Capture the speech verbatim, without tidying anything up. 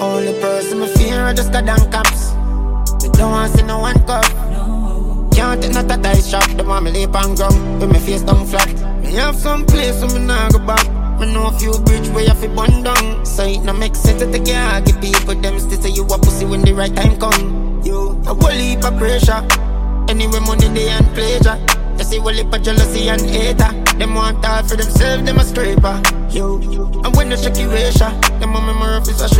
Only person me fear I just got down cops. Me don't want see no one cup. Can't take not a dice shop. The want me leap on ground with me face down flat. Me have some place where me nah go back. Me know a few bridge where you fi burn down. So it no make sense to take your argue people. Them still say you a pussy when the right time come. You a whole heap of pressure. Anyway money they and pleasure. You see whole heap of jealousy and hater. Them want all for themselves, them a scraper. You and when the shaky ratio, them a memory of is a